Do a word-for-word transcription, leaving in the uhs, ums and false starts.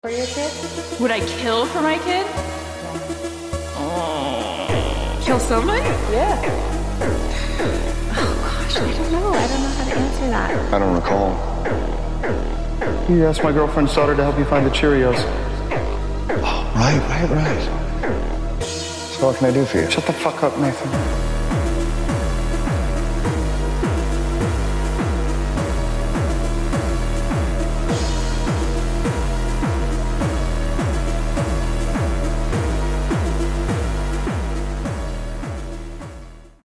For your kid? Would I kill for my kid? Oh. Kill somebody? Yeah. Oh gosh, I don't know. I don't know how to answer that. I don't recall. You asked my girlfriend's daughter to help you find the Cheerios. Oh, right, right, right. So what can I do for you? Shut the fuck up, Nathan.